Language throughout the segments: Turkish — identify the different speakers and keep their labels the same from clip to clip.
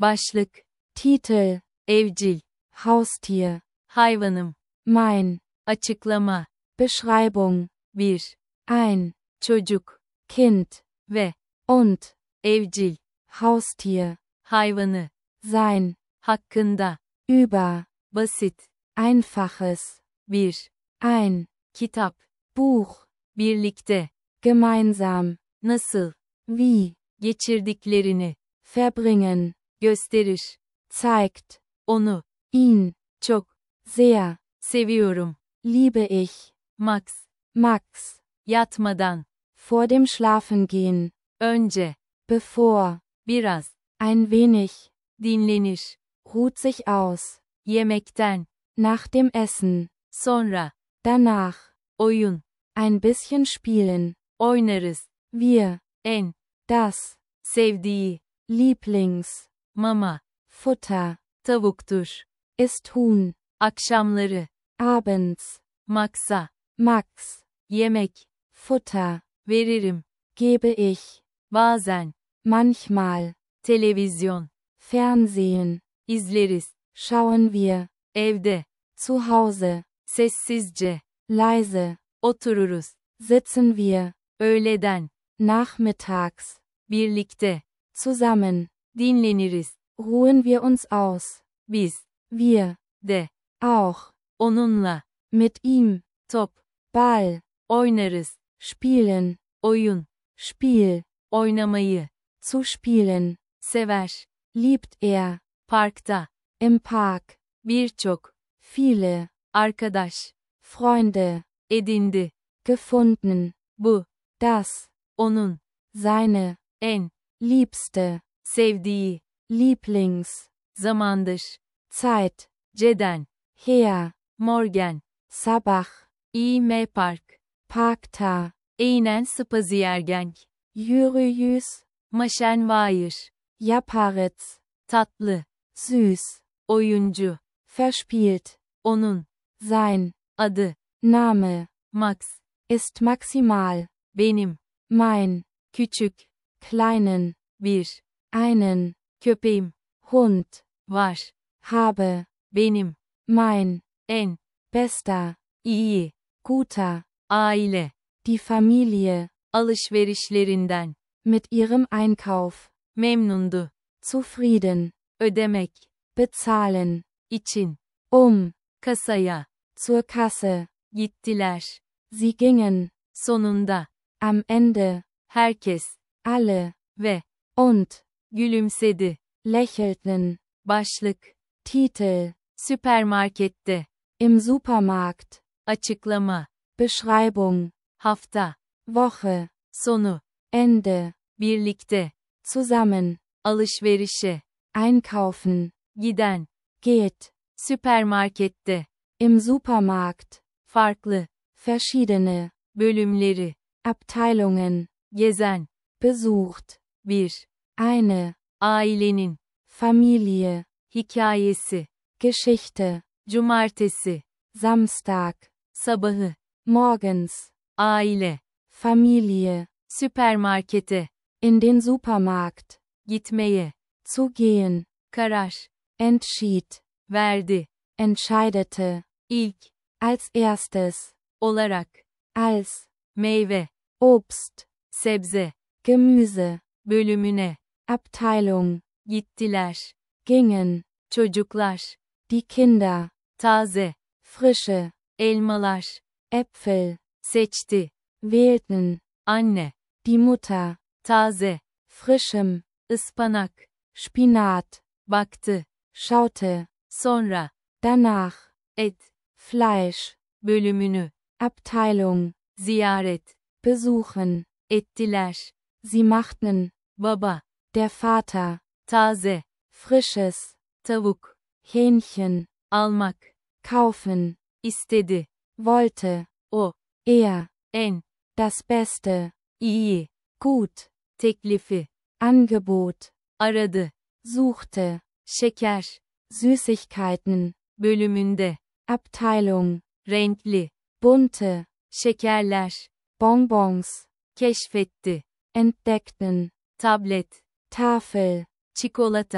Speaker 1: Başlık.
Speaker 2: Titel.
Speaker 1: Evcil.
Speaker 2: Haustier.
Speaker 1: Hayvanım.
Speaker 2: Mein.
Speaker 1: Açıklama.
Speaker 2: Beschreibung.
Speaker 1: 1.
Speaker 2: Ein.
Speaker 1: Çocuk.
Speaker 2: Kind.
Speaker 1: Ve.
Speaker 2: Und.
Speaker 1: Evcil.
Speaker 2: Haustier.
Speaker 1: Hayvanı.
Speaker 2: Sein.
Speaker 1: Hakkında.
Speaker 2: Über.
Speaker 1: Basit.
Speaker 2: Einfaches.
Speaker 1: 1.
Speaker 2: Ein.
Speaker 1: Kitap.
Speaker 2: Buch.
Speaker 1: Birlikte.
Speaker 2: Gemeinsam.
Speaker 1: Nasıl.
Speaker 2: Wie.
Speaker 1: Geçirdiklerini.
Speaker 2: Verbringen.
Speaker 1: Gösterir.
Speaker 2: Zeigt.
Speaker 1: Onu.
Speaker 2: Ihn.
Speaker 1: Çok.
Speaker 2: Sehr.
Speaker 1: Seviyorum.
Speaker 2: Liebe ich.
Speaker 1: Max.
Speaker 2: Max.
Speaker 1: Yatmadan.
Speaker 2: Vor dem Schlafengehen.
Speaker 1: Önce.
Speaker 2: Bevor.
Speaker 1: Biraz.
Speaker 2: Ein wenig.
Speaker 1: Dinlenir.
Speaker 2: Ruht sich aus.
Speaker 1: Yemekten.
Speaker 2: Nach dem Essen.
Speaker 1: Sonra.
Speaker 2: Danach.
Speaker 1: Oyun.
Speaker 2: Ein bisschen spielen.
Speaker 1: Oynarız.
Speaker 2: Wir.
Speaker 1: En.
Speaker 2: Das.
Speaker 1: Sevdiği.
Speaker 2: Lieblings.
Speaker 1: Mama.
Speaker 2: Futter.
Speaker 1: Tavuktur.
Speaker 2: Ist Huhn.
Speaker 1: Akşamları.
Speaker 2: Abends.
Speaker 1: Max'a.
Speaker 2: Max.
Speaker 1: Yemek.
Speaker 2: Futter.
Speaker 1: Veririm.
Speaker 2: Gebe ich.
Speaker 1: Bazen.
Speaker 2: Manchmal.
Speaker 1: Televizyon.
Speaker 2: Fernsehen.
Speaker 1: İzleriz.
Speaker 2: Schauen wir.
Speaker 1: Evde.
Speaker 2: Zu Hause.
Speaker 1: Sessizce.
Speaker 2: Leise.
Speaker 1: Otururuz.
Speaker 2: Sitzen wir.
Speaker 1: Öğleden.
Speaker 2: Nachmittags.
Speaker 1: Birlikte.
Speaker 2: Zusammen.
Speaker 1: Dinleniriz.
Speaker 2: Ruhen wir uns aus.
Speaker 1: Biz.
Speaker 2: Wir.
Speaker 1: De.
Speaker 2: Auch.
Speaker 1: Onunla.
Speaker 2: Mit ihm.
Speaker 1: Top.
Speaker 2: Ball.
Speaker 1: Oynarız.
Speaker 2: Spielen.
Speaker 1: Oyun.
Speaker 2: Spiel.
Speaker 1: Oynamayı.
Speaker 2: Zu spielen.
Speaker 1: Sever.
Speaker 2: Liebt er.
Speaker 1: Parkta.
Speaker 2: Im Park.
Speaker 1: Birçok.
Speaker 2: Viele.
Speaker 1: Arkadaş.
Speaker 2: Freunde.
Speaker 1: Edindi.
Speaker 2: Gefunden.
Speaker 1: Bu.
Speaker 2: Das.
Speaker 1: Onun.
Speaker 2: Seine.
Speaker 1: En.
Speaker 2: Liebste.
Speaker 1: Sevdiği.
Speaker 2: Lieblings.
Speaker 1: Zamandır.
Speaker 2: Zeit.
Speaker 1: Ceden.
Speaker 2: Her.
Speaker 1: Morgen.
Speaker 2: Sabach.
Speaker 1: İm Park.
Speaker 2: Parkta.
Speaker 1: Einen Spaziergang.
Speaker 2: Jüriüs.
Speaker 1: Maschenweier.
Speaker 2: Japaritz.
Speaker 1: Tatlı.
Speaker 2: Süß.
Speaker 1: Oyuncu.
Speaker 2: Verspielt.
Speaker 1: Onun.
Speaker 2: Sein.
Speaker 1: Adı.
Speaker 2: Name.
Speaker 1: Max.
Speaker 2: Ist maximal.
Speaker 1: Benim.
Speaker 2: Mein.
Speaker 1: Küçük.
Speaker 2: Kleinen.
Speaker 1: Bir.
Speaker 2: Einen.
Speaker 1: Köpeğim.
Speaker 2: Hund.
Speaker 1: Var.
Speaker 2: Habe.
Speaker 1: Benim.
Speaker 2: Mein.
Speaker 1: En.
Speaker 2: Bester.
Speaker 1: İyi.
Speaker 2: Guter.
Speaker 1: Aile.
Speaker 2: Die Familie.
Speaker 1: Alışverişlerinden.
Speaker 2: Mit ihrem Einkauf.
Speaker 1: Memnundu.
Speaker 2: Zufrieden.
Speaker 1: Ödemek.
Speaker 2: Bezahlen.
Speaker 1: İçin.
Speaker 2: Kasaya. Zur Kasse.
Speaker 1: Gittiler.
Speaker 2: Sie gingen.
Speaker 1: Sonunda.
Speaker 2: Am Ende.
Speaker 1: Herkes.
Speaker 2: Alle.
Speaker 1: Ve.
Speaker 2: Und.
Speaker 1: Gülümsedi.
Speaker 2: Lächelten.
Speaker 1: Başlık.
Speaker 2: Titel.
Speaker 1: Süpermarkette.
Speaker 2: Im Supermarkt.
Speaker 1: Açıklama.
Speaker 2: Beschreibung.
Speaker 1: Hafta.
Speaker 2: Woche.
Speaker 1: Sonu.
Speaker 2: Ende.
Speaker 1: Birlikte.
Speaker 2: Zusammen.
Speaker 1: Alışverişe.
Speaker 2: Einkaufen.
Speaker 1: Giden.
Speaker 2: Geht.
Speaker 1: Süpermarkette.
Speaker 2: Im Supermarkt.
Speaker 1: Farklı.
Speaker 2: Verschiedene.
Speaker 1: Bölümleri.
Speaker 2: Abteilungen.
Speaker 1: Gezen.
Speaker 2: Besucht.
Speaker 1: Bir.
Speaker 2: Eine.
Speaker 1: Ailenin.
Speaker 2: Familie.
Speaker 1: Hikayesi.
Speaker 2: Geschichte.
Speaker 1: Cumartesi.
Speaker 2: Samstag.
Speaker 1: Sabahı.
Speaker 2: Morgens.
Speaker 1: Aile.
Speaker 2: Familie.
Speaker 1: Süpermarkete.
Speaker 2: In den Supermarkt.
Speaker 1: Gitmeye.
Speaker 2: Zu gehen.
Speaker 1: Karar.
Speaker 2: Entschied.
Speaker 1: Verdi.
Speaker 2: Entscheidete.
Speaker 1: İlk.
Speaker 2: Als erstes.
Speaker 1: Olarak.
Speaker 2: Als.
Speaker 1: Meyve.
Speaker 2: Obst.
Speaker 1: Sebze.
Speaker 2: Gemüse.
Speaker 1: Bölümüne.
Speaker 2: Abteilung.
Speaker 1: Gittiler.
Speaker 2: Gingen.
Speaker 1: Çocuklar.
Speaker 2: Die Kinder.
Speaker 1: Taze.
Speaker 2: Frische.
Speaker 1: Elmalar.
Speaker 2: Äpfel.
Speaker 1: Seçti.
Speaker 2: Wählten.
Speaker 1: Anne.
Speaker 2: Die Mutter.
Speaker 1: Taze.
Speaker 2: Frischem.
Speaker 1: Ispanak.
Speaker 2: Spinat.
Speaker 1: Baktı.
Speaker 2: Schaute.
Speaker 1: Sonra.
Speaker 2: Danach.
Speaker 1: Et.
Speaker 2: Fleisch.
Speaker 1: Bölümünü.
Speaker 2: Abteilung.
Speaker 1: Ziyaret.
Speaker 2: Besuchen.
Speaker 1: Ettiler.
Speaker 2: Sie machten.
Speaker 1: Baba.
Speaker 2: Der Vater.
Speaker 1: Taze.
Speaker 2: Frisches.
Speaker 1: Tavuk.
Speaker 2: Hähnchen.
Speaker 1: Almak.
Speaker 2: Kaufen.
Speaker 1: İstedi.
Speaker 2: Wollte.
Speaker 1: O.
Speaker 2: Er.
Speaker 1: En.
Speaker 2: Das Beste.
Speaker 1: İyi.
Speaker 2: Gut.
Speaker 1: Teklifi.
Speaker 2: Angebot.
Speaker 1: Aradı.
Speaker 2: Suchte.
Speaker 1: Şeker.
Speaker 2: Süßigkeiten.
Speaker 1: Bölümünde.
Speaker 2: Abteilung.
Speaker 1: Renkli.
Speaker 2: Bunte.
Speaker 1: Şekerler.
Speaker 2: Bonbons.
Speaker 1: Keşfetti.
Speaker 2: Entdeckten.
Speaker 1: Tablet.
Speaker 2: Tafel.
Speaker 1: Çikolata.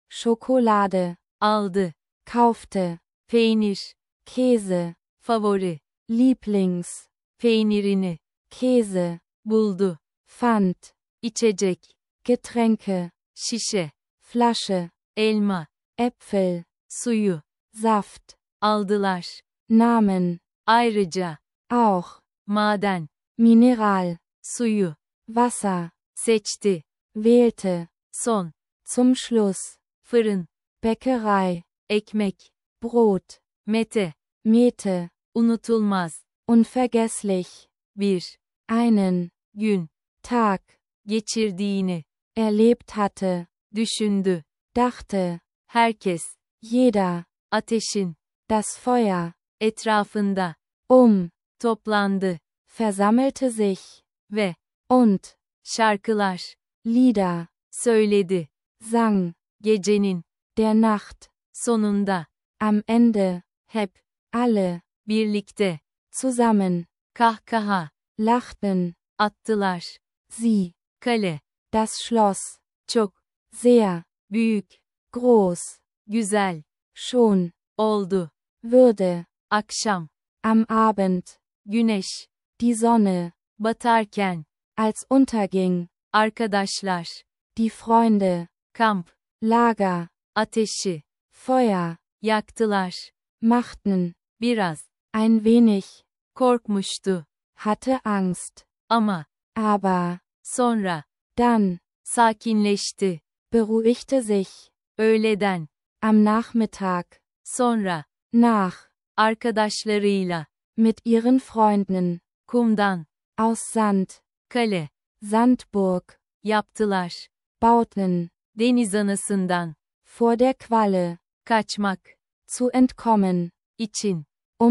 Speaker 2: Schokolade,
Speaker 1: aldı,
Speaker 2: kaufte,
Speaker 1: peynir,
Speaker 2: Käse,
Speaker 1: favori,
Speaker 2: Lieblings,
Speaker 1: peynirini,
Speaker 2: Käse,
Speaker 1: buldu,
Speaker 2: fand,
Speaker 1: içecek,
Speaker 2: Getränke,
Speaker 1: şişe,
Speaker 2: Flasche,
Speaker 1: elma,
Speaker 2: Äpfel,
Speaker 1: suyu,
Speaker 2: Saft,
Speaker 1: aldılar,
Speaker 2: Namen,
Speaker 1: ayrıca,
Speaker 2: auch,
Speaker 1: maden,
Speaker 2: Mineral,
Speaker 1: suyu,
Speaker 2: Wasser,
Speaker 1: seçti,
Speaker 2: wählte,
Speaker 1: son,
Speaker 2: zum Schluss,
Speaker 1: fırın,
Speaker 2: Bäckerei,
Speaker 1: ekmek,
Speaker 2: Brot,
Speaker 1: mete,
Speaker 2: Mete,
Speaker 1: unutulmaz,
Speaker 2: unvergesslich,
Speaker 1: bir,
Speaker 2: einen,
Speaker 1: gün,
Speaker 2: Tag,
Speaker 1: geçirdiğini,
Speaker 2: erlebt hatte,
Speaker 1: düşündü,
Speaker 2: dachte,
Speaker 1: herkes,
Speaker 2: jeder,
Speaker 1: ateşin,
Speaker 2: das Feuer,
Speaker 1: etrafında, toplandı,
Speaker 2: versammelte sich,
Speaker 1: ve,
Speaker 2: und,
Speaker 1: şarkılar,
Speaker 2: Lieder,
Speaker 1: söyledi,
Speaker 2: sang,
Speaker 1: gecenin,
Speaker 2: der Nacht,
Speaker 1: sonunda,
Speaker 2: am Ende,
Speaker 1: hep,
Speaker 2: alle,
Speaker 1: birlikte,
Speaker 2: zusammen,
Speaker 1: kahkaha,
Speaker 2: lachten,
Speaker 1: attılar,
Speaker 2: sie,
Speaker 1: kale,
Speaker 2: das Schloss,
Speaker 1: çok,
Speaker 2: sehr,
Speaker 1: büyük,
Speaker 2: groß,
Speaker 1: güzel,
Speaker 2: schon,
Speaker 1: oldu,
Speaker 2: würde,
Speaker 1: akşam,
Speaker 2: am Abend,
Speaker 1: güneş,
Speaker 2: die Sonne,
Speaker 1: batarken,
Speaker 2: als unterging,
Speaker 1: arkadaşlar,
Speaker 2: die Freunde,
Speaker 1: kamp,
Speaker 2: Lager,
Speaker 1: ateşi,
Speaker 2: Feuer,
Speaker 1: yaktılar,
Speaker 2: machten,
Speaker 1: biraz,
Speaker 2: ein wenig,
Speaker 1: korkmuştu,
Speaker 2: hatte Angst,
Speaker 1: ama,
Speaker 2: aber,
Speaker 1: sonra,
Speaker 2: dann,
Speaker 1: sakinleşti,
Speaker 2: beruhigte sich,
Speaker 1: öğleden,
Speaker 2: am Nachmittag,
Speaker 1: sonra,
Speaker 2: nach,
Speaker 1: arkadaşlarıyla,
Speaker 2: mit ihren Freunden,
Speaker 1: kumdan,
Speaker 2: aus Sand,
Speaker 1: kale,
Speaker 2: Sandburg,
Speaker 1: yaptılar,
Speaker 2: bauten,
Speaker 1: deniz anasından,
Speaker 2: vor der Qualle,
Speaker 1: kaçmak,
Speaker 2: zu entkommen,
Speaker 1: için,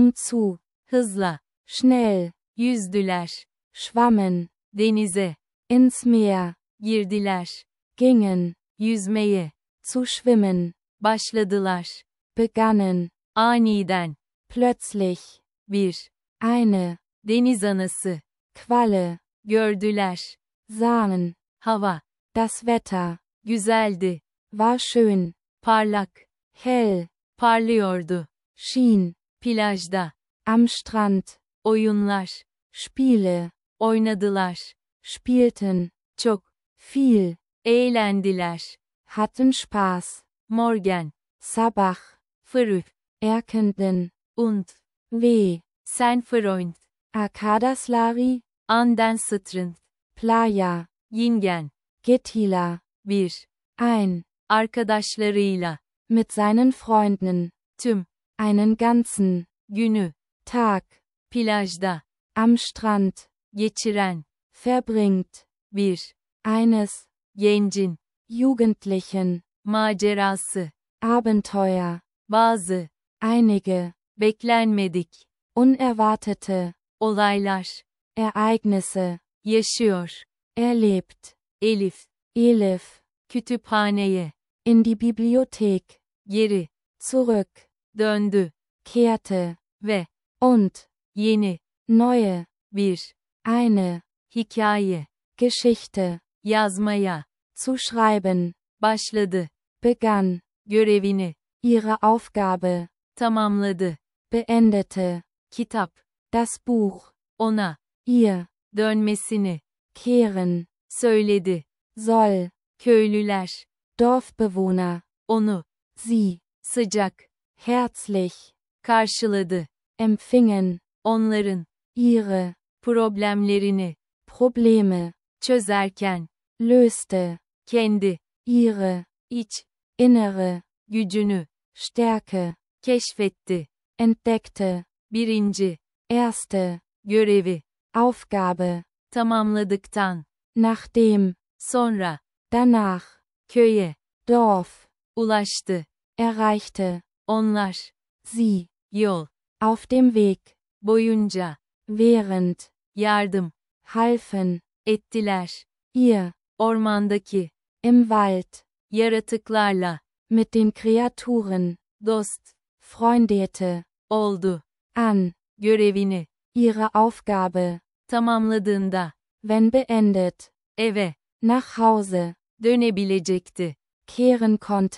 Speaker 2: zu,
Speaker 1: hızla,
Speaker 2: schnell,
Speaker 1: yüzdüler,
Speaker 2: schwammen,
Speaker 1: denize,
Speaker 2: ins Meer,
Speaker 1: girdiler,
Speaker 2: gingen,
Speaker 1: yüzmeye,
Speaker 2: zu schwimmen,
Speaker 1: başladılar,
Speaker 2: begannen,
Speaker 1: aniden,
Speaker 2: plötzlich,
Speaker 1: bir,
Speaker 2: eine,
Speaker 1: deniz anası,
Speaker 2: Qualle,
Speaker 1: gördüler,
Speaker 2: sahen,
Speaker 1: hava,
Speaker 2: das Wetter,
Speaker 1: güzeldi,
Speaker 2: war schön,
Speaker 1: parlak,
Speaker 2: hell,
Speaker 1: parlıyordu,
Speaker 2: schien,
Speaker 1: plajda,
Speaker 2: am Strand,
Speaker 1: oyunlar,
Speaker 2: Spiele,
Speaker 1: oynadılar,
Speaker 2: spielten,
Speaker 1: çok,
Speaker 2: viel,
Speaker 1: eğlendiler,
Speaker 2: hatten Spaß,
Speaker 1: morgen,
Speaker 2: Sabach,
Speaker 1: früh,
Speaker 2: erkenden,
Speaker 1: und,
Speaker 2: weh,
Speaker 1: sen Freund,
Speaker 2: Arkadaşları,
Speaker 1: anden Strand,
Speaker 2: Playa,
Speaker 1: yingen,
Speaker 2: Getila,
Speaker 1: bir,
Speaker 2: ein,
Speaker 1: arkadaşlarıyla,
Speaker 2: mit seinen Freunden,
Speaker 1: tüm,
Speaker 2: einen ganzen,
Speaker 1: günü,
Speaker 2: Tag,
Speaker 1: plajda,
Speaker 2: am Strand,
Speaker 1: geçiren,
Speaker 2: verbringt,
Speaker 1: bir,
Speaker 2: eines,
Speaker 1: gencin,
Speaker 2: Jugendlichen,
Speaker 1: macerası,
Speaker 2: Abenteuer,
Speaker 1: bazı,
Speaker 2: einige,
Speaker 1: beklenmedik,
Speaker 2: unerwartete,
Speaker 1: olaylar,
Speaker 2: Ereignisse,
Speaker 1: yaşıyor,
Speaker 2: erlebt,
Speaker 1: Elif,
Speaker 2: Elif,
Speaker 1: kütüphaneye,
Speaker 2: in die Bibliothek,
Speaker 1: geri,
Speaker 2: zurück,
Speaker 1: döndü,
Speaker 2: kehrte,
Speaker 1: ve,
Speaker 2: und,
Speaker 1: yeni,
Speaker 2: neue,
Speaker 1: bir,
Speaker 2: eine,
Speaker 1: hikaye,
Speaker 2: Geschichte,
Speaker 1: yazmaya,
Speaker 2: zu schreiben,
Speaker 1: başladı,
Speaker 2: begann,
Speaker 1: görevini,
Speaker 2: ihre Aufgabe,
Speaker 1: tamamladı,
Speaker 2: beendete,
Speaker 1: kitap,
Speaker 2: das Buch,
Speaker 1: ona,
Speaker 2: ihr,
Speaker 1: dönmesini,
Speaker 2: kehren,
Speaker 1: söyledi,
Speaker 2: soll,
Speaker 1: köylüler,
Speaker 2: Dorfbewohner,
Speaker 1: onu,
Speaker 2: sie,
Speaker 1: sıcak,
Speaker 2: herzlich,
Speaker 1: karşıladı,
Speaker 2: empfingen,
Speaker 1: onların,
Speaker 2: ihre,
Speaker 1: problemlerini,
Speaker 2: Probleme,
Speaker 1: çözerken,
Speaker 2: löste,
Speaker 1: kendi,
Speaker 2: ihre,
Speaker 1: iç,
Speaker 2: innere,
Speaker 1: gücünü,
Speaker 2: Stärke,
Speaker 1: keşfetti,
Speaker 2: entdeckte,
Speaker 1: birinci,
Speaker 2: erste,
Speaker 1: görevi,
Speaker 2: Aufgabe,
Speaker 1: tamamladıktan,
Speaker 2: nachdem,
Speaker 1: sonra,
Speaker 2: danach,
Speaker 1: köye,
Speaker 2: Dorf,
Speaker 1: ulaştı,
Speaker 2: erreichte,
Speaker 1: onlar,
Speaker 2: sie,
Speaker 1: yol,
Speaker 2: auf dem Weg,
Speaker 1: boyunca,
Speaker 2: während,
Speaker 1: yardım,
Speaker 2: halfen,
Speaker 1: ettiler,
Speaker 2: ihr,
Speaker 1: ormandaki,
Speaker 2: im Wald,
Speaker 1: yaratıklarla,
Speaker 2: mit den Kreaturen,
Speaker 1: dost,
Speaker 2: freundete,
Speaker 1: oldu,
Speaker 2: an,
Speaker 1: görevini,
Speaker 2: ihre Aufgabe,
Speaker 1: tamamladığında,
Speaker 2: wenn beendet,
Speaker 1: eve,
Speaker 2: nach Hause,
Speaker 1: dönebilecekti,
Speaker 2: kehren konnte,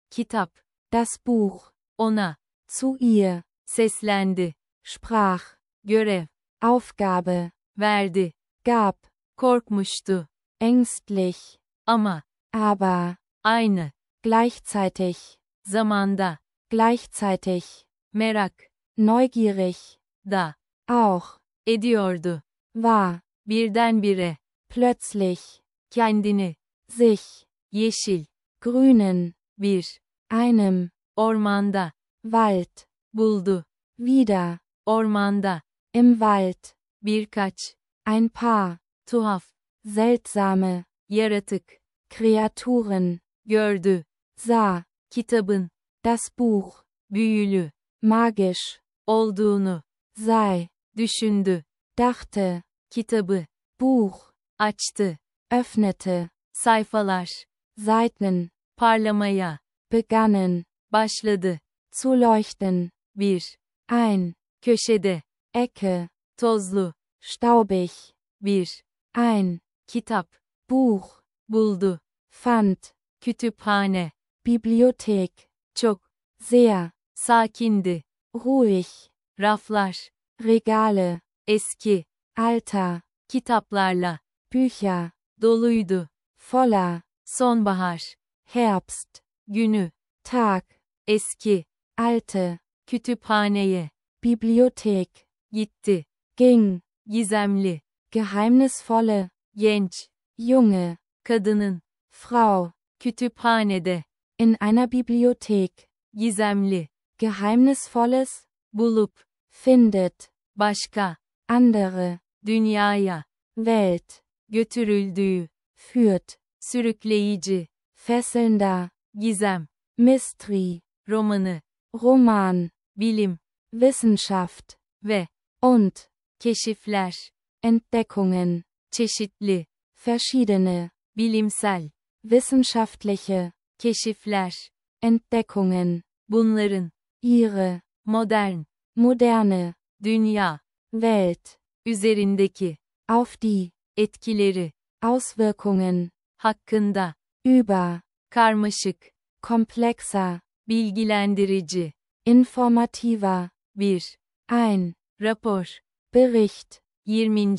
Speaker 1: Kitap.
Speaker 2: Das Buch.
Speaker 1: Ona.
Speaker 2: Zu ihr.
Speaker 1: Seslendi.
Speaker 2: Sprach.
Speaker 1: Görev.
Speaker 2: Aufgabe.
Speaker 1: Verdi.
Speaker 2: Gab.
Speaker 1: Korkmuştu.
Speaker 2: Ängstlich.
Speaker 1: Ama.
Speaker 2: Aber.
Speaker 1: Aynı.
Speaker 2: Gleichzeitig.
Speaker 1: Zamanda.
Speaker 2: Gleichzeitig.
Speaker 1: Merak.
Speaker 2: Neugierig.
Speaker 1: Da.
Speaker 2: Auch.
Speaker 1: Ediyordu.
Speaker 2: War.
Speaker 1: Birdenbire.
Speaker 2: Plötzlich.
Speaker 1: Kendini.
Speaker 2: Sich.
Speaker 1: Yeşil.
Speaker 2: Grünen.
Speaker 1: Bir.
Speaker 2: Einem.
Speaker 1: Ormanda.
Speaker 2: Wald.
Speaker 1: Buldu.
Speaker 2: Wieder.
Speaker 1: Ormanda.
Speaker 2: Im Wald.
Speaker 1: Birkaç.
Speaker 2: Ein paar.
Speaker 1: Tuhaf.
Speaker 2: Seltsame.
Speaker 1: Yaratık.
Speaker 2: Kreaturen.
Speaker 1: Gördü.
Speaker 2: Sah.
Speaker 1: Kitabın.
Speaker 2: Das Buch.
Speaker 1: Büyülü.
Speaker 2: Magisch.
Speaker 1: Olduğunu.
Speaker 2: Sei.
Speaker 1: Düşündü.
Speaker 2: Dachte.
Speaker 1: Kitabı.
Speaker 2: Buch.
Speaker 1: Açtı.
Speaker 2: Öffnete.
Speaker 1: Sayfalar.
Speaker 2: Seiten.
Speaker 1: Parlamaya.
Speaker 2: Begannen.
Speaker 1: Başladı.
Speaker 2: Zu leuchten.
Speaker 1: Bir.
Speaker 2: Ein.
Speaker 1: Köşede.
Speaker 2: Ecke.
Speaker 1: Tozlu.
Speaker 2: Staubig.
Speaker 1: Bir.
Speaker 2: Ein.
Speaker 1: Kitap.
Speaker 2: Buch.
Speaker 1: Buldu.
Speaker 2: Fand.
Speaker 1: Kütüphane.
Speaker 2: Bibliothek.
Speaker 1: Çok.
Speaker 2: Sehr.
Speaker 1: Sakindi.
Speaker 2: Ruhig.
Speaker 1: Raflar.
Speaker 2: Regale.
Speaker 1: Eski.
Speaker 2: Alter.
Speaker 1: Kitaplarla.
Speaker 2: Bücher.
Speaker 1: Doluydu.
Speaker 2: Voller.
Speaker 1: Sonbahar.
Speaker 2: Herbst.
Speaker 1: Günü.
Speaker 2: Tag.
Speaker 1: Eski.
Speaker 2: Alte.
Speaker 1: Kütüphaneye.
Speaker 2: Bibliothek.
Speaker 1: Gitti.
Speaker 2: Ging.
Speaker 1: Gizemli.
Speaker 2: Geheimnisvolle.
Speaker 1: Genç.
Speaker 2: Junge.
Speaker 1: Kadının.
Speaker 2: Frau.
Speaker 1: Kütüphanede.
Speaker 2: In einer Bibliothek.
Speaker 1: Gizemli.
Speaker 2: Geheimnisvolles.
Speaker 1: Bulup.
Speaker 2: Findet.
Speaker 1: Başka.
Speaker 2: Andere.
Speaker 1: Dünyaya.
Speaker 2: Welt.
Speaker 1: Götürüldüğü.
Speaker 2: Führt.
Speaker 1: Sürükleyici.
Speaker 2: Fesselnder.
Speaker 1: Gizem.
Speaker 2: Mystery.
Speaker 1: Romanı.
Speaker 2: Roman.
Speaker 1: Bilim.
Speaker 2: Wissenschaft.
Speaker 1: Ve.
Speaker 2: Und.
Speaker 1: Keşifler.
Speaker 2: Entdeckungen.
Speaker 1: Çeşitli.
Speaker 2: Verschiedene.
Speaker 1: Bilimsel.
Speaker 2: Wissenschaftliche.
Speaker 1: Keşifler.
Speaker 2: Entdeckungen.
Speaker 1: Bunların.
Speaker 2: Ihre.
Speaker 1: Modern.
Speaker 2: Moderne.
Speaker 1: Dünya.
Speaker 2: Welt.
Speaker 1: Üzerindeki.
Speaker 2: Auf die.
Speaker 1: Etkileri.
Speaker 2: Auswirkungen.
Speaker 1: Hakkında.
Speaker 2: Über.
Speaker 1: Karmaşık.
Speaker 2: Komplexer.
Speaker 1: Bilgilendirici.
Speaker 2: Informativer.
Speaker 1: Bir.
Speaker 2: Ein.
Speaker 1: Rapor.
Speaker 2: Bericht.
Speaker 1: 20.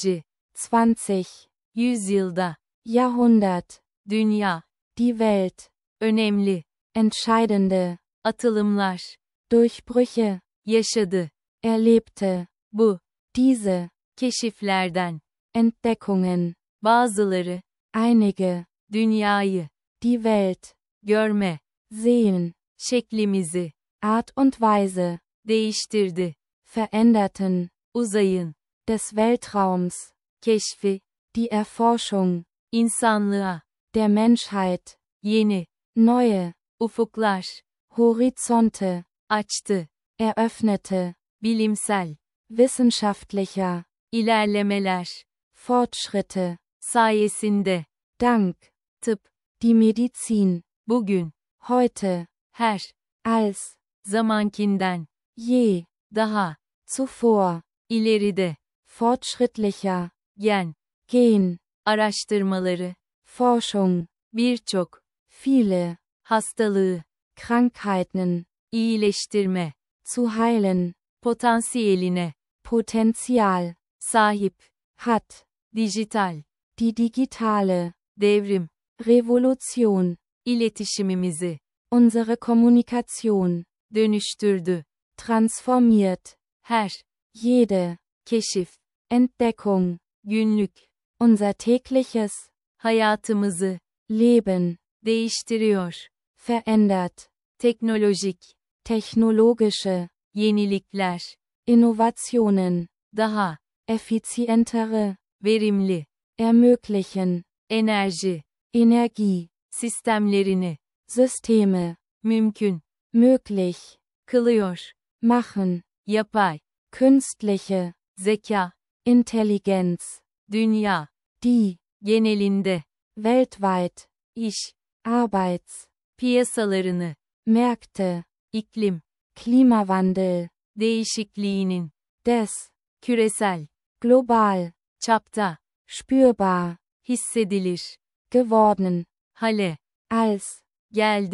Speaker 2: 20.
Speaker 1: Yüzyılda.
Speaker 2: Jahrhundert.
Speaker 1: Dünya.
Speaker 2: Die Welt.
Speaker 1: Önemli.
Speaker 2: Entscheidende.
Speaker 1: Atılımlar.
Speaker 2: Durchbrüche.
Speaker 1: Yaşadı.
Speaker 2: Erlebte.
Speaker 1: Bu.
Speaker 2: Diese.
Speaker 1: Keşiflerden.
Speaker 2: Entdeckungen.
Speaker 1: Bazıları.
Speaker 2: Einige.
Speaker 1: Dünyayı.
Speaker 2: Die Welt.
Speaker 1: Görme.
Speaker 2: Sehen.
Speaker 1: Şeklimizi.
Speaker 2: Art und Weise.
Speaker 1: Değiştirdi.
Speaker 2: Veränderten.
Speaker 1: Uzayın.
Speaker 2: Des Weltraums.
Speaker 1: Keşfi.
Speaker 2: Die Erforschung.
Speaker 1: İnsanlığa.
Speaker 2: Der Menschheit.
Speaker 1: Yeni.
Speaker 2: Neue.
Speaker 1: Ufuklar.
Speaker 2: Horizonte.
Speaker 1: Açtı.
Speaker 2: Eröffnete.
Speaker 1: Bilimsel.
Speaker 2: Wissenschaftlicher.
Speaker 1: İlerlemeler.
Speaker 2: Fortschritte.
Speaker 1: Sayesinde.
Speaker 2: Dank.
Speaker 1: Tıp.
Speaker 2: Die Medizin.
Speaker 1: Bugün.
Speaker 2: Heute.
Speaker 1: Her.
Speaker 2: Als.
Speaker 1: Zamankinden.
Speaker 2: Je.
Speaker 1: Daha.
Speaker 2: Zuvor.
Speaker 1: İleride.
Speaker 2: Fortschrittlicher.
Speaker 1: Gen.
Speaker 2: Gen.
Speaker 1: Araştırmaları.
Speaker 2: Forschung.
Speaker 1: Birçok.
Speaker 2: Viele.
Speaker 1: Hastalığı.
Speaker 2: Krankheiten.
Speaker 1: İyileştirme.
Speaker 2: Zu heilen.
Speaker 1: Potansiyeline.
Speaker 2: Potenzial.
Speaker 1: Sahip.
Speaker 2: Hat.
Speaker 1: Dijital.
Speaker 2: Die digitale.
Speaker 1: Devrim.
Speaker 2: Revolution.
Speaker 1: İletişimimizi.
Speaker 2: Unsere Kommunikation.
Speaker 1: Dönüştürdü.
Speaker 2: Transformiert.
Speaker 1: Her.
Speaker 2: Jede.
Speaker 1: Keşif.
Speaker 2: Entdeckung.
Speaker 1: Günlük.
Speaker 2: Unser tägliches.
Speaker 1: Hayatımızı.
Speaker 2: Leben.
Speaker 1: Değiştiriyor.
Speaker 2: Verändert.
Speaker 1: Teknolojik.
Speaker 2: Technologische.
Speaker 1: Yenilikler.
Speaker 2: Innovationen.
Speaker 1: Daha.
Speaker 2: Effizientere.
Speaker 1: Verimli.
Speaker 2: Ermöglichen.
Speaker 1: Enerji.
Speaker 2: Energie.
Speaker 1: Sistemlerini.
Speaker 2: Systeme.
Speaker 1: Mümkün.
Speaker 2: Möglich.
Speaker 1: Kılıyor.
Speaker 2: Machen.
Speaker 1: Yapay.
Speaker 2: Künstliche.
Speaker 1: Zeka.
Speaker 2: Intelligenz.
Speaker 1: Dünya.
Speaker 2: Die.
Speaker 1: Genelinde.
Speaker 2: Weltweit.
Speaker 1: İş.
Speaker 2: Arbeits.
Speaker 1: Piyasalarını.
Speaker 2: Märkte.
Speaker 1: İklim.
Speaker 2: Klimawandel.
Speaker 1: Değişikliğinin.
Speaker 2: Des.
Speaker 1: Küresel.
Speaker 2: Global.
Speaker 1: Çapta.
Speaker 2: Spürbar.
Speaker 1: Hissedilir.
Speaker 2: Geworden.
Speaker 1: Hale.
Speaker 2: Als.
Speaker 1: Geldi.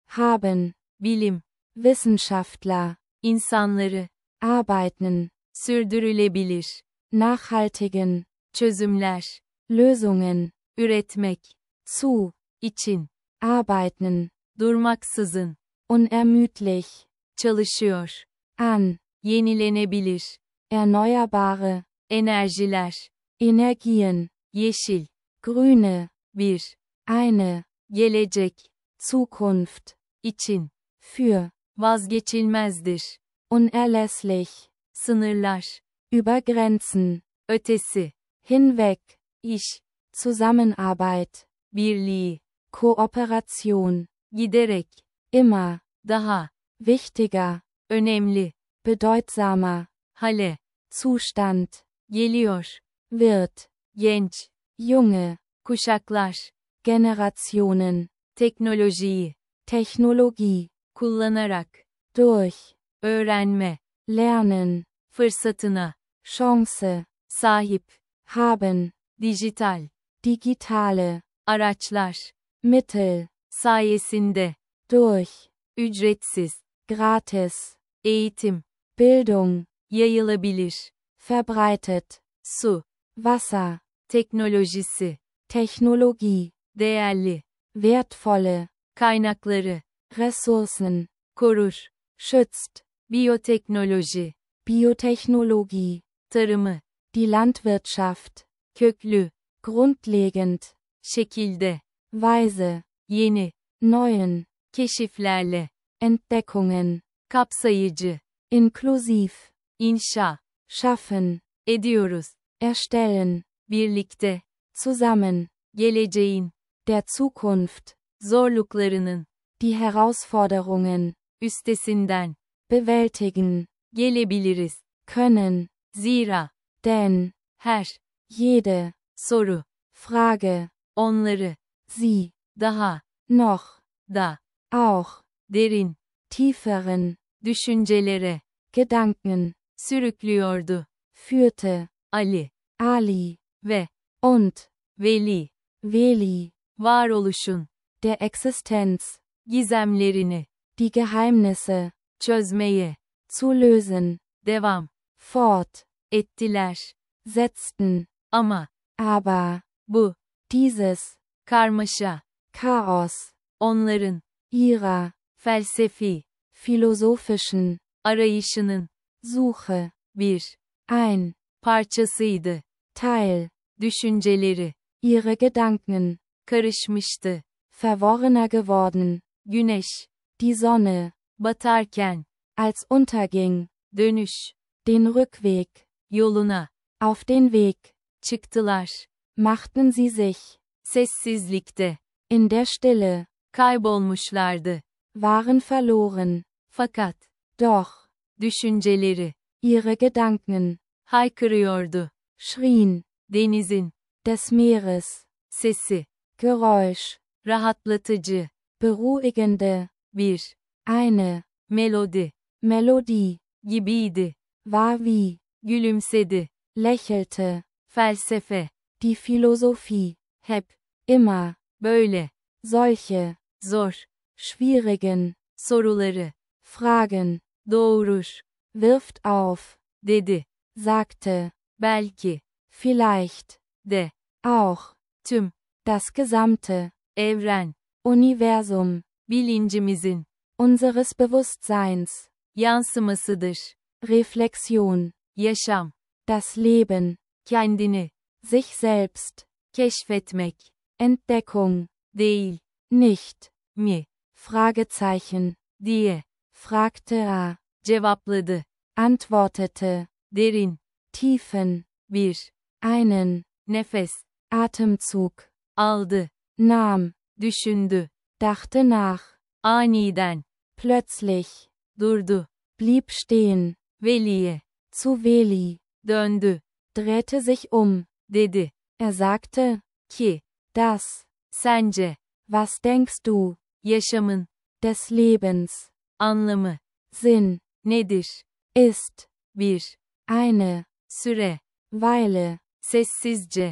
Speaker 2: haben,
Speaker 1: bilim,
Speaker 2: Wissenschaftler,
Speaker 1: insanları,
Speaker 2: arbeiten,
Speaker 1: sürdürülebilir,
Speaker 2: nachhaltigen,
Speaker 1: çözümler,
Speaker 2: Lösungen,
Speaker 1: üretmek,
Speaker 2: zu,
Speaker 1: için,
Speaker 2: arbeiten,
Speaker 1: durmaksızın,
Speaker 2: unermüdlich,
Speaker 1: çalışıyor,
Speaker 2: an,
Speaker 1: yenilenebilir,
Speaker 2: erneuerbare,
Speaker 1: enerjiler,
Speaker 2: Energien,
Speaker 1: yeşil,
Speaker 2: grüne,
Speaker 1: bir,
Speaker 2: eine,
Speaker 1: gelecek,
Speaker 2: Zukunft,
Speaker 1: için,
Speaker 2: für,
Speaker 1: vazgeçilmezdir,
Speaker 2: unerlässlich,
Speaker 1: sınırlar,
Speaker 2: über Grenzen,
Speaker 1: ötesi,
Speaker 2: hinweg,
Speaker 1: iş,
Speaker 2: Zusammenarbeit,
Speaker 1: birliği,
Speaker 2: Kooperation,
Speaker 1: giderek,
Speaker 2: immer,
Speaker 1: daha,
Speaker 2: wichtiger,
Speaker 1: önemli,
Speaker 2: bedeutsamer,
Speaker 1: hale,
Speaker 2: Zustand,
Speaker 1: geliyor,
Speaker 2: wird,
Speaker 1: genç,
Speaker 2: junge,
Speaker 1: kuşaklar,
Speaker 2: Generationen,
Speaker 1: teknolojiyi,
Speaker 2: Technologie,
Speaker 1: kullanarak,
Speaker 2: durch,
Speaker 1: öğrenme,
Speaker 2: lernen,
Speaker 1: fırsatına,
Speaker 2: Chance,
Speaker 1: sahip,
Speaker 2: haben,
Speaker 1: dijital,
Speaker 2: digitale,
Speaker 1: araçlar,
Speaker 2: Mittel,
Speaker 1: sayesinde,
Speaker 2: durch,
Speaker 1: ücretsiz,
Speaker 2: gratis,
Speaker 1: eğitim,
Speaker 2: Bildung,
Speaker 1: yayılabilir,
Speaker 2: verbreitet,
Speaker 1: su,
Speaker 2: Wasser,
Speaker 1: teknolojisi,
Speaker 2: Technologie,
Speaker 1: değerli,
Speaker 2: wertvolle,
Speaker 1: kaynakları,
Speaker 2: Ressourcen,
Speaker 1: korur,
Speaker 2: schützt,
Speaker 1: biyoteknoloji,
Speaker 2: Biotechnologie,
Speaker 1: tarımı,
Speaker 2: die Landwirtschaft,
Speaker 1: köklü,
Speaker 2: grundlegend,
Speaker 1: şekilde,
Speaker 2: weise,
Speaker 1: yeni,
Speaker 2: neuen,
Speaker 1: keşiflerle,
Speaker 2: Entdeckungen,
Speaker 1: kapsayıcı,
Speaker 2: inklusiv,
Speaker 1: inşa,
Speaker 2: schaffen,
Speaker 1: ediyoruz,
Speaker 2: erstellen,
Speaker 1: birlikte,
Speaker 2: zusammen,
Speaker 1: geleceğin,
Speaker 2: der Zukunft,
Speaker 1: zorluklarının,
Speaker 2: die Herausforderungen,
Speaker 1: üstesinden,
Speaker 2: bewältigen,
Speaker 1: gelebiliriz,
Speaker 2: können,
Speaker 1: zira,
Speaker 2: denn,
Speaker 1: her,
Speaker 2: jede,
Speaker 1: soru,
Speaker 2: Frage,
Speaker 1: onları,
Speaker 2: sie,
Speaker 1: daha,
Speaker 2: noch,
Speaker 1: da,
Speaker 2: auch,
Speaker 1: derin,
Speaker 2: tieferen,
Speaker 1: düşüncelere,
Speaker 2: Gedanken,
Speaker 1: sürüklüyordu,
Speaker 2: führte,
Speaker 1: Ali,
Speaker 2: Ali,
Speaker 1: ve,
Speaker 2: und,
Speaker 1: Veli,
Speaker 2: Veli,
Speaker 1: varoluşun,
Speaker 2: der Existenz,
Speaker 1: gizemlerini,
Speaker 2: die Geheimnisse,
Speaker 1: çözmeye,
Speaker 2: zu lösen,
Speaker 1: devam,
Speaker 2: fort,
Speaker 1: ettiler,
Speaker 2: setzten,
Speaker 1: ama,
Speaker 2: aber,
Speaker 1: bu,
Speaker 2: dieses,
Speaker 1: karmaşa,
Speaker 2: Chaos,
Speaker 1: onların,
Speaker 2: ihrer,
Speaker 1: felsefi,
Speaker 2: philosophischen,
Speaker 1: arayışının,
Speaker 2: Suche,
Speaker 1: bir,
Speaker 2: ein,
Speaker 1: parçasıydı,
Speaker 2: Teil,
Speaker 1: düşünceleri,
Speaker 2: ihre Gedanken,
Speaker 1: karışmıştı,
Speaker 2: verworrener geworden,
Speaker 1: güneş,
Speaker 2: die Sonne,
Speaker 1: batarken,
Speaker 2: als unterging,
Speaker 1: dönüş,
Speaker 2: den Rückweg,
Speaker 1: yoluna,
Speaker 2: auf den Weg,
Speaker 1: çıktılar,
Speaker 2: machten sie sich,
Speaker 1: sessizlikte,
Speaker 2: in der Stille,
Speaker 1: kaybolmuşlardı,
Speaker 2: waren verloren,
Speaker 1: fakat,
Speaker 2: doch,
Speaker 1: düşünceleri,
Speaker 2: ihre Gedanken,
Speaker 1: haykırıyordu,
Speaker 2: schrien,
Speaker 1: denizin,
Speaker 2: des Meeres,
Speaker 1: sesi,
Speaker 2: Geräusch,
Speaker 1: rahatlatıcı,
Speaker 2: beruhigende,
Speaker 1: bir,
Speaker 2: eine,
Speaker 1: melodi,
Speaker 2: Melodie,
Speaker 1: gibiydi,
Speaker 2: war wie,
Speaker 1: gülümsedi,
Speaker 2: lächelte,
Speaker 1: felsefe,
Speaker 2: die Philosophie,
Speaker 1: hep,
Speaker 2: immer,
Speaker 1: böyle,
Speaker 2: solche,
Speaker 1: zor,
Speaker 2: schwierigen,
Speaker 1: soruları,
Speaker 2: Fragen,
Speaker 1: doğurur,
Speaker 2: wirft auf,
Speaker 1: dedi,
Speaker 2: sagte,
Speaker 1: belki,
Speaker 2: vielleicht,
Speaker 1: de,
Speaker 2: auch,
Speaker 1: tüm,
Speaker 2: das gesamte,
Speaker 1: evren,
Speaker 2: Universum,
Speaker 1: bilincimizin,
Speaker 2: unseres Bewusstseins,
Speaker 1: yansımasıdır,
Speaker 2: Reflexion,
Speaker 1: yaşam,
Speaker 2: das Leben,
Speaker 1: kendini,
Speaker 2: sich selbst,
Speaker 1: keşfetmek,
Speaker 2: Entdeckung,
Speaker 1: değil,
Speaker 2: nicht,
Speaker 1: mi,
Speaker 2: Fragezeichen,
Speaker 1: diye,
Speaker 2: fragte er,
Speaker 1: cevapladı,
Speaker 2: antwortete,
Speaker 1: derin,
Speaker 2: tiefen,
Speaker 1: bir,
Speaker 2: einen,
Speaker 1: nefes,
Speaker 2: Atemzug,
Speaker 1: aldı,
Speaker 2: nahm,
Speaker 1: düşündü,
Speaker 2: dachte nach,
Speaker 1: aniden,
Speaker 2: plötzlich,
Speaker 1: durdu,
Speaker 2: blieb stehen,
Speaker 1: Veli'ye,
Speaker 2: zu Veli,
Speaker 1: döndü,
Speaker 2: drehte sich
Speaker 1: dedi,
Speaker 2: er sagte,
Speaker 1: ki,
Speaker 2: das,
Speaker 1: sence,
Speaker 2: was denkst du,
Speaker 1: yaşamın,
Speaker 2: des Lebens,
Speaker 1: anlamı,
Speaker 2: Sinn,
Speaker 1: nedir,
Speaker 2: ist,
Speaker 1: bir,
Speaker 2: eine,
Speaker 1: süre,
Speaker 2: Weile,
Speaker 1: sessizce,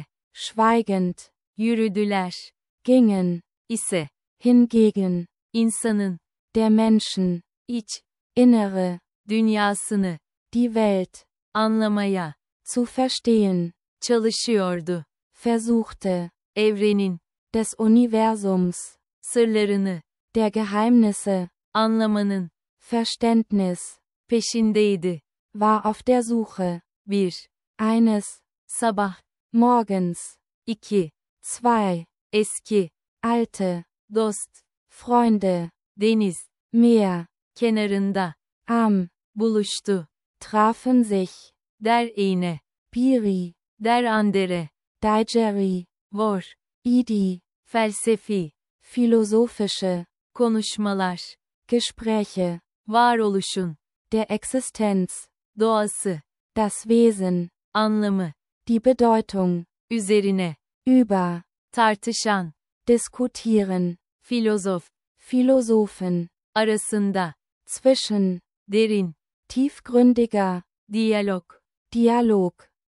Speaker 2: schweigend,
Speaker 1: yürüdüler,
Speaker 2: gingen,
Speaker 1: ise,
Speaker 2: hingegen,
Speaker 1: insanın,
Speaker 2: der Menschen,
Speaker 1: iç,
Speaker 2: Innere,
Speaker 1: dünyasını,
Speaker 2: die Welt,
Speaker 1: anlamaya,
Speaker 2: zu verstehen,
Speaker 1: çalışıyordu.
Speaker 2: versuchte,
Speaker 1: Evrenin,
Speaker 2: des Universums,
Speaker 1: sırlarını,
Speaker 2: der Geheimnisse,
Speaker 1: anlamanın,
Speaker 2: Verständnis,
Speaker 1: peşindeydi.
Speaker 2: war auf der Suche,
Speaker 1: Bir,
Speaker 2: eines,
Speaker 1: sabah,
Speaker 2: morgens,
Speaker 1: 2,
Speaker 2: zwei,
Speaker 1: eski,
Speaker 2: alte,
Speaker 1: dost,
Speaker 2: Freunde,
Speaker 1: deniz,
Speaker 2: Meer,
Speaker 1: kenarında,
Speaker 2: am,
Speaker 1: buluştu.
Speaker 2: trafen sich,
Speaker 1: Der iğne,
Speaker 2: Piri,
Speaker 1: der andere,
Speaker 2: Digeri,
Speaker 1: vor,
Speaker 2: Idi,
Speaker 1: felsefi,
Speaker 2: philosophische,
Speaker 1: konuşmalar,
Speaker 2: Gespräche,
Speaker 1: varoluşun,
Speaker 2: der Existenz,
Speaker 1: doğası,
Speaker 2: das Wesen,
Speaker 1: anlamı,
Speaker 2: die Bedeutung,
Speaker 1: üzerine,
Speaker 2: über,
Speaker 1: tartışan,
Speaker 2: diskutieren,
Speaker 1: filozof,
Speaker 2: Philosophen,
Speaker 1: arasında,
Speaker 2: zwischen,
Speaker 1: derin,
Speaker 2: tiefgründiger,
Speaker 1: diyalog,
Speaker 2: Dialog,